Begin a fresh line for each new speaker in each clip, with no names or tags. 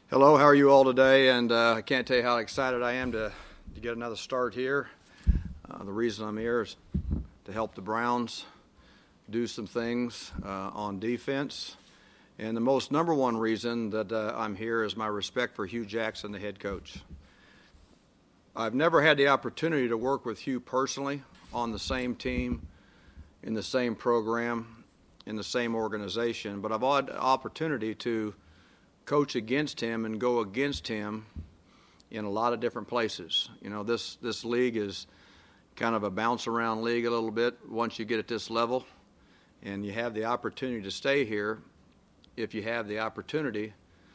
Hello, how are you all today? And I can't tell you how excited I am to get another start here. The reason I'm here is to help the Browns do some things on defense. And the most number one reason that I'm here is my respect for Hue Jackson, the head coach. I've never had the opportunity to work with Hue personally on the same team, in the same program, in the same organization, but I've had the opportunity to coach against him and go against him in a lot of different places. You know, this league is kind of a bounce-around league a little bit once you get at this level, and you have the opportunity to stay here if you have the opportunity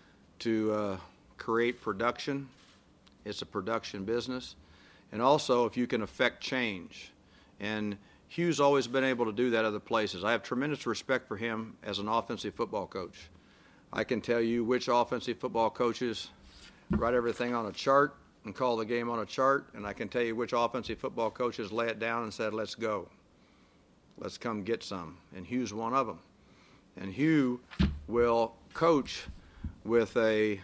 to create production. It's a production business. And also if you can affect change. And Hue's always been able to do that other places. I have tremendous respect for him as an offensive football coach. I can tell you which offensive football coaches write everything on a chart and call the game on a chart, and I can tell you which offensive football coaches lay it down and said, let's go. Let's come get some. And Hue's one of them. And Hue will coach with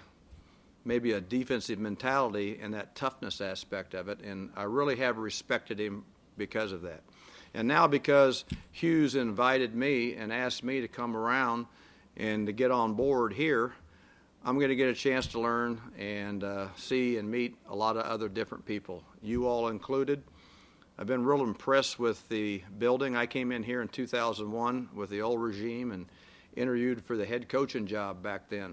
maybe a defensive mentality and that toughness aspect of it, and I really have respected him because of that. And now because Hue's invited me and asked me to come around and to get on board here, I'm going to get a chance to learn and see and meet a lot of other different people, you all included. I've been real impressed with the building. I came in here in 2001 with the old regime and interviewed for the head coaching job back then.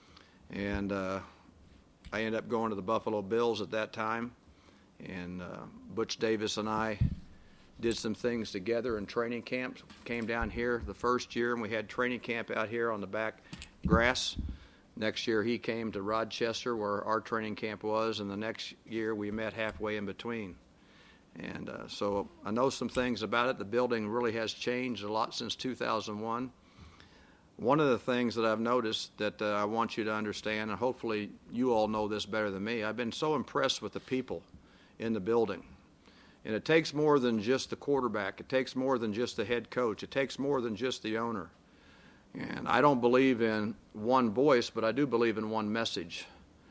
And I ended up going to the Buffalo Bills at that time. And Butch Davis and I did some things together in training camps. Came down here the first year, and we had training camp out here on the back grass. Next year, he came to Rochester, where our training camp was, and the next year we met halfway in between. And so I know some things about it. The building really has changed a lot since 2001. One of the things that I've noticed that I want you to understand, and hopefully you all know this better than me, I've been so impressed with the people in the building. And it takes more than just the quarterback. It takes more than just the head coach. It takes more than just the owner. And I don't believe in one voice, but I do believe in one message.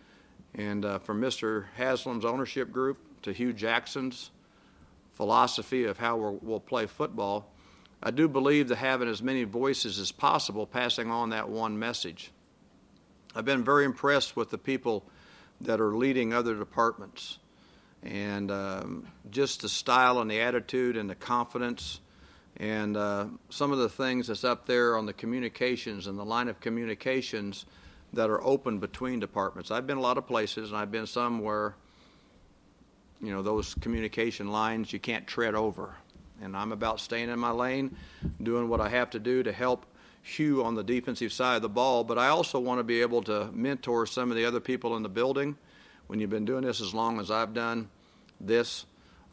And from Mr. Haslam's ownership group to Hue Jackson's philosophy of how we'll play football, I do believe that having as many voices as possible, passing on that one message. I've been very impressed with the people that are leading other departments. And just the style and the attitude and the confidence and some of the things that's up there on the communications and the line of communications that are open between departments. I've been a lot of places, and I've been some where, you know, those communication lines you can't tread over. And I'm about staying in my lane, doing what I have to do to help Hue on the defensive side of the ball, but I also want to be able to mentor some of the other people in the building. When you've been doing this as long as I've done this,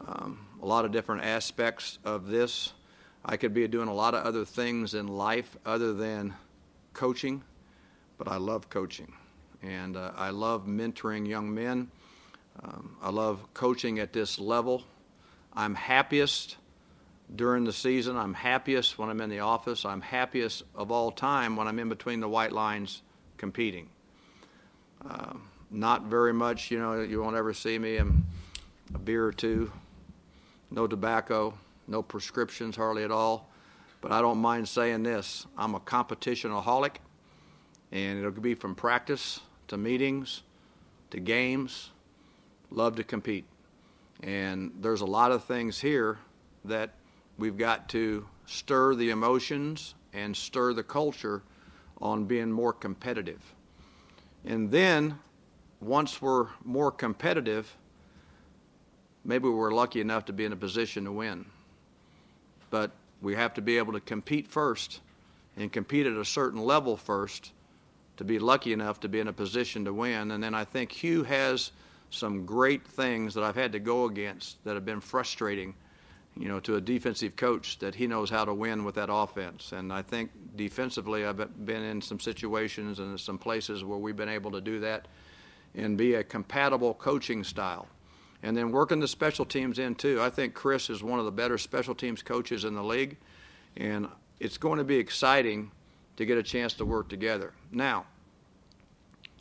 a lot of different aspects of this, I could be doing a lot of other things in life other than coaching, but I love coaching. And I love mentoring young men. I love coaching at this level. I'm happiest during the season. I'm happiest when I'm in the office. I'm happiest of all time when I'm in between the white lines competing. Not very much, you know, you won't ever see me in a beer or two, no tobacco, no prescriptions hardly at all. But I don't mind saying this, I'm a competitionaholic, and it'll be from practice to meetings to games. Love to compete. And there's a lot of things here that we've got to stir the emotions and stir the culture on being more competitive. And then once we're more competitive, maybe we're lucky enough to be in a position to win. But we have to be able to compete first and compete at a certain level first to be lucky enough to be in a position to win. And then I think Hue has some great things that I've had to go against that have been frustrating, you know, to a defensive coach, that he knows how to win with that offense. And I think defensively I've been in some situations and some places where we've been able to do that and be a compatible coaching style. And then working the special teams in too. I think Chris is one of the better special teams coaches in the league, and it's going to be exciting to get a chance to work together. Now,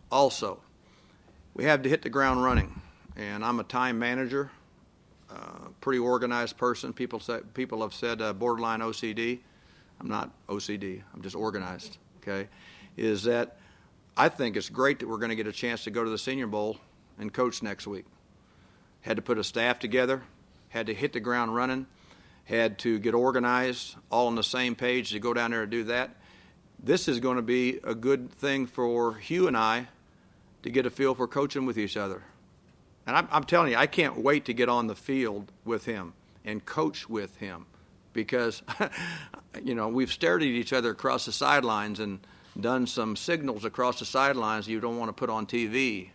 also, we have to hit the ground running. And I'm a time manager, pretty organized person. People have said borderline OCD. I'm not OCD. I'm just organized, okay? Is that I think it's great that we're going to get a chance to go to the Senior Bowl and coach next week. Had to put a staff together, had to hit the ground running, had to get organized, all on the same page to go down there and do that. This is going to be a good thing for Hugh and I to get a feel for coaching with each other. And I'm telling you, I can't wait to get on the field with him and coach with him because, we've stared at each other across the sidelines and done some signals across the sidelines you don't want to put on TV.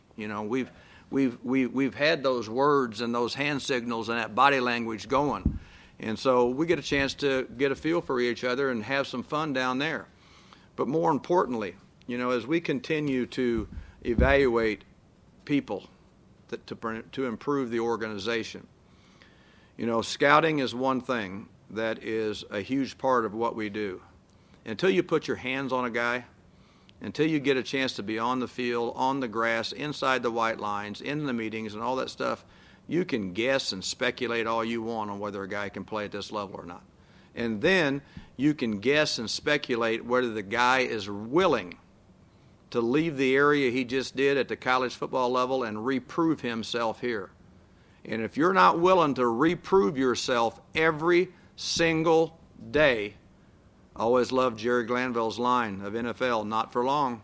We've had those words and those hand signals and that body language going. And so we get a chance to get a feel for each other and have some fun down there. But more importantly, as we continue to evaluate people to improve the organization, scouting is one thing that is a huge part of what we do. Until you put your hands on a guy, until you get a chance to be on the field, on the grass, inside the white lines, in the meetings and all that stuff, you can guess and speculate all you want on whether a guy can play at this level or not. And then you can guess and speculate whether the guy is willing to leave the area he just did at the college football level and reprove himself here. And if you're not willing to reprove yourself every single day, I always loved Jerry Glanville's line of NFL, not for long.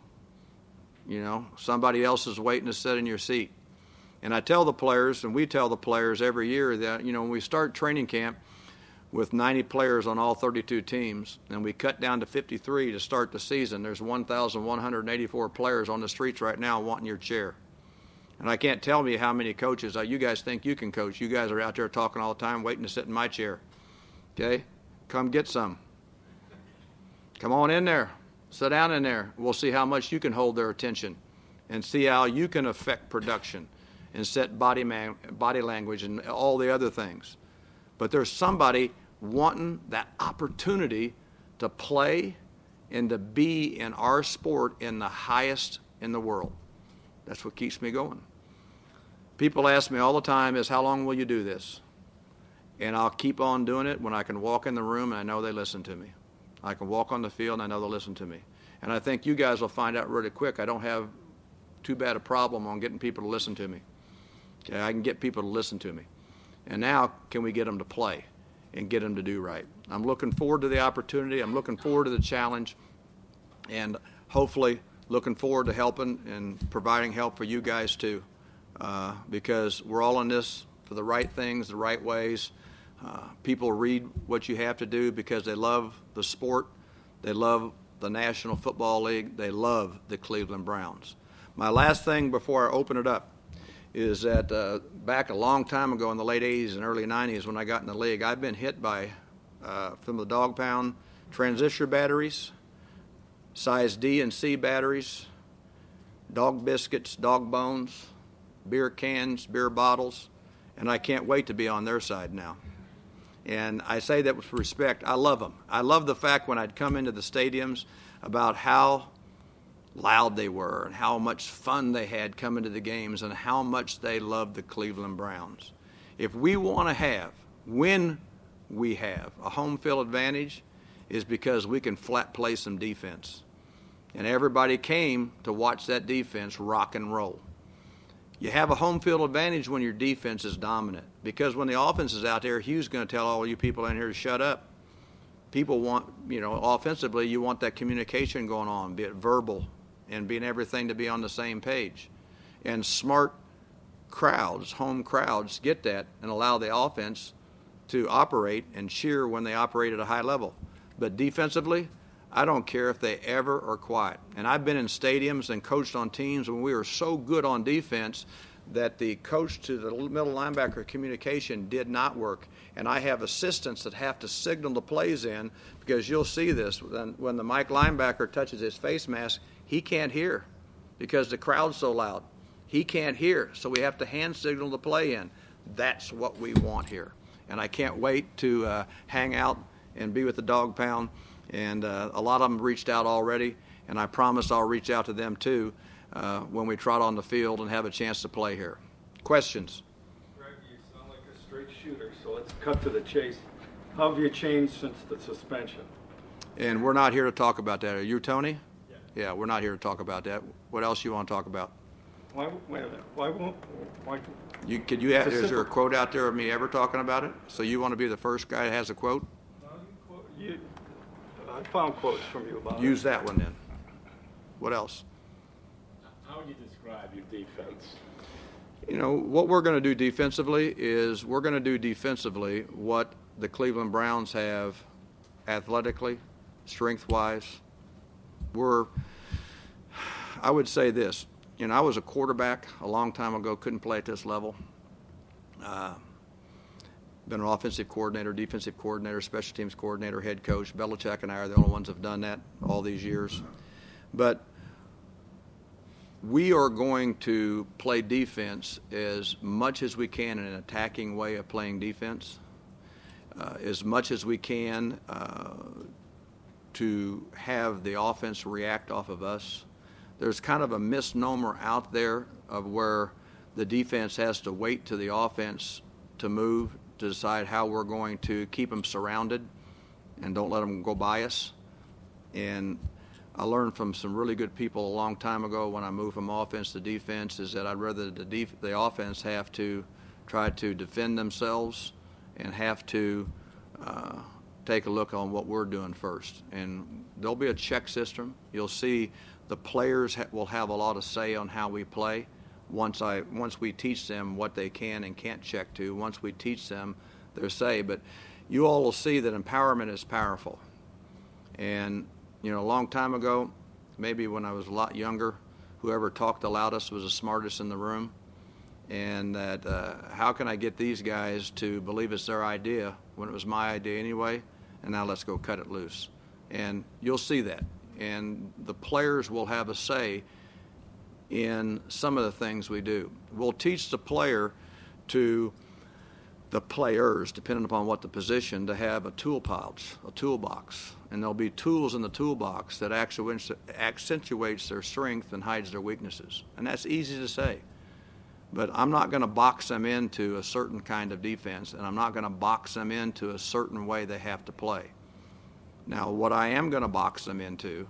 Somebody else is waiting to sit in your seat. And I tell the players, and we tell the players every year that, when we start training camp with 90 players on all 32 teams, and we cut down to 53 to start the season, there's 1,184 players on the streets right now wanting your chair. And I can't tell you how many coaches, you guys think you can coach. You guys are out there talking all the time, waiting to sit in my chair. Okay? Come get some. Come on in there. Sit down in there. We'll see how much you can hold their attention and see how you can affect production and set body language and all the other things. But there's somebody wanting that opportunity to play and to be in our sport in the highest in the world. That's what keeps me going. People ask me all the time is, how long will you do this? And I'll keep on doing it when I can walk in the room and I know they listen to me. I can walk on the field and I know they'll listen to me. And I think you guys will find out really quick I don't have too bad a problem on getting people to listen to me. Okay, I can get people to listen to me. And now can we get them to play and get them to do right? I'm looking forward to the opportunity. I'm looking forward to the challenge. And hopefully looking forward to helping and providing help for you guys too. Because we're all in this for the right things, the right ways. People read what you have to do because they love the sport. They love the National Football League. They love the Cleveland Browns. My last thing before I open it up is that back a long time ago in the late 80s and early 90s when I got in the league, I've been hit by, from the dog pound, transistor batteries, size D and C batteries, dog biscuits, dog bones, beer cans, beer bottles, and I can't wait to be on their side now. And I say that with respect. I love them. I love the fact when I'd come into the stadiums about how loud they were and how much fun they had coming to the games and how much they loved the Cleveland Browns. If we want to when we have a home field advantage, is because we can flat play some defense. And everybody came to watch that defense rock and roll. You have a home field advantage when your defense is dominant, because when the offense is out there, Hugh's going to tell all you people in here to shut up. People want, offensively, you want that communication going on, be it verbal and being everything to be on the same page. And smart crowds, home crowds, get that and allow the offense to operate and cheer when they operate at a high level. But defensively, I don't care if they ever are quiet. And I've been in stadiums and coached on teams when we were so good on defense that the coach to the middle linebacker communication did not work. And I have assistants that have to signal the plays in, because you'll see this. When the Mike linebacker touches his face mask, he can't hear because the crowd's so loud. He can't hear, so we have to hand signal the play in. That's what we want here. And I can't wait to hang out and be with the dog pound. And a lot of them reached out already, and I promise I'll reach out to them too. when we trot on the field and have a chance to play here. Questions?
Greg, you sound like a straight shooter, so let's cut to the chase. How have you changed since the suspension?
And we're not here to talk about that. Are you, Tony? Yeah, we're not here to talk about that. What else you want to talk about?
Wait a minute.
Is there a quote out there of me ever talking about it? So you want to be the first guy that has a quote?
I found quotes from you about it.
Use that one then. What else?
How would you describe your defense?
What we're going to do defensively is we're going to do defensively what the Cleveland Browns have athletically, strength-wise. I would say this. I was a quarterback a long time ago, couldn't play at this level. Been an offensive coordinator, defensive coordinator, special teams coordinator, head coach. Belichick and I are the only ones that have done that all these years. But we are going to play defense as much as we can in an attacking way of playing defense, as much as we can to have the offense react off of us. There's kind of a misnomer out there of where the defense has to wait to the offense to move to decide how we're going to keep them surrounded and don't let them go by us. And I learned from some really good people a long time ago when I moved from offense to defense is that I'd rather the offense have to try to defend themselves and have to take a look on what we're doing first. And there'll be a check system. You'll see the players will have a lot of say on how we play once we teach them what they can and can't check to, once we teach them their say. But you all will see that empowerment is powerful. And, a long time ago, maybe when I was a lot younger, whoever talked the loudest was the smartest in the room. And that how can I get these guys to believe it's their idea when it was my idea anyway, and now let's go cut it loose. And you'll see that. And the players will have a say in some of the things we do. We'll teach the players, depending upon what the position, to have a toolbox. And there'll be tools in the toolbox that accentuates their strength and hides their weaknesses. And that's easy to say. But I'm not going to box them into a certain kind of defense, and I'm not going to box them into a certain way they have to play. Now, what I am going to box them into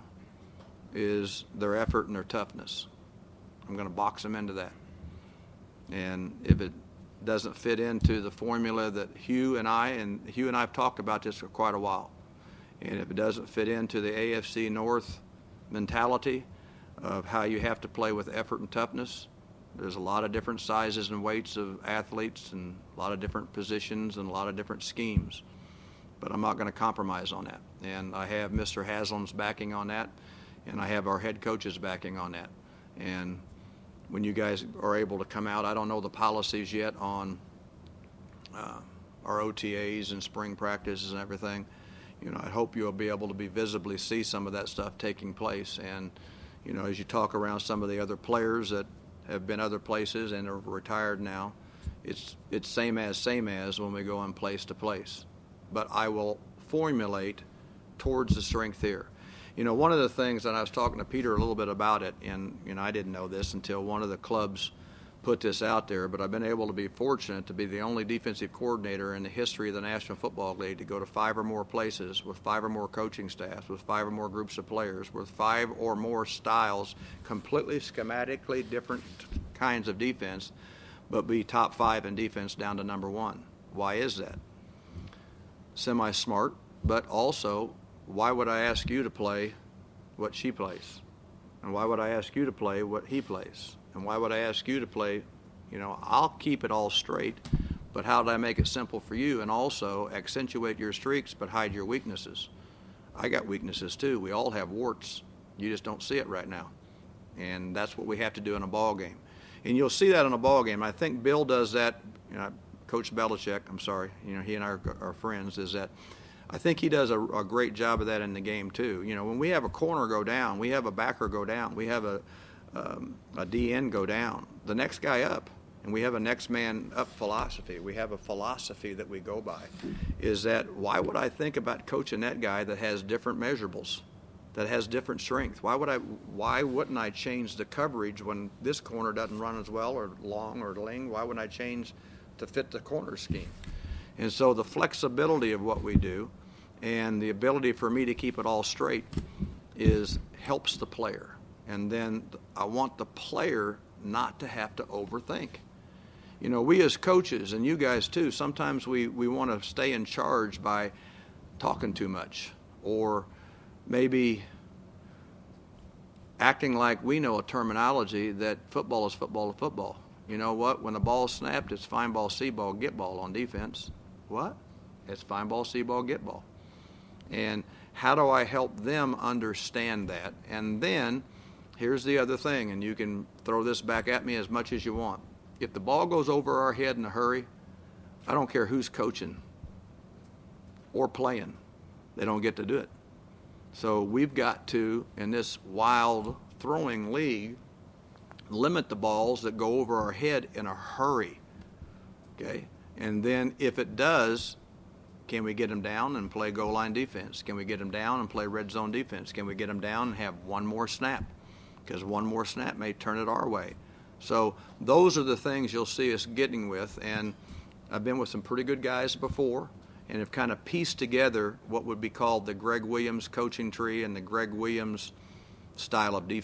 is their effort and their toughness. I'm going to box them into that. And if it doesn't fit into the formula that Hugh and I have talked about this for quite a while, and if it doesn't fit into the AFC North mentality of how you have to play with effort and toughness, there's a lot of different sizes and weights of athletes and a lot of different positions and a lot of different schemes. But I'm not going to compromise on that. And I have Mr. Haslam's backing on that, and I have our head coach's backing on that. And when you guys are able to come out, I don't know the policies yet on our OTAs and spring practices and everything. I hope you'll be able to visibly see some of that stuff taking place. And, as you talk around some of the other players that have been other places and are retired now, it's same as when we go in place to place. But I will formulate towards the strength here. One of the things, and I was talking to Peter a little bit about it, and I didn't know this until one of the clubs put this out there, but I've been able to be fortunate to be the only defensive coordinator in the history of the National Football League to go to 5 or more places with 5 or more coaching staffs, with 5 or more groups of players, with 5 or more styles, completely schematically different kinds of defense, but be top 5 in defense down to number 1. Why is that? Semi-smart, but also, why would I ask you to play what she plays? And why would I ask you to play what he plays? And why would I ask you to play, I'll keep it all straight, but how do I make it simple for you and also accentuate your streaks but hide your weaknesses? I got weaknesses too. We all have warts. You just don't see it right now. And that's what we have to do in a ball game. And you'll see that in a ball game. I think Bill does that, Coach Belichick, I'm sorry, he and I are friends, is that I think he does a great job of that in the game too. When we have a corner go down, we have a backer go down, we have a DN go down, the next guy up, and we have a next man up philosophy. We have a philosophy that we go by. Is that why would I think about coaching that guy that has different measurables that has different strength. Why wouldn't I change the coverage when this corner doesn't run as well, or long or ling? Why wouldn't I change to fit the corner scheme? And so the flexibility of what we do and the ability for me to keep it all straight helps the player. And then I want the player not to have to overthink. You know, we as coaches, and you guys too, sometimes we want to stay in charge by talking too much, or maybe acting like we know a terminology that football is football to football. You know what? When the ball's snapped, it's fine ball, see ball, get ball on defense. What? It's fine ball, see ball, get ball. And how do I help them understand that? And then here's the other thing, and you can throw this back at me as much as you want. If the ball goes over our head in a hurry, I don't care who's coaching or playing. They don't get to do it. So we've got to, in this wild throwing league, limit the balls that go over our head in a hurry. Okay? And then if it does, can we get them down and play goal line defense? Can we get them down and play red zone defense? Can we get them down and have one more snap? Because one more snap may turn it our way. So those are the things you'll see us getting with. And I've been with some pretty good guys before and have kind of pieced together what would be called the Greg Williams coaching tree and the Greg Williams style of defense.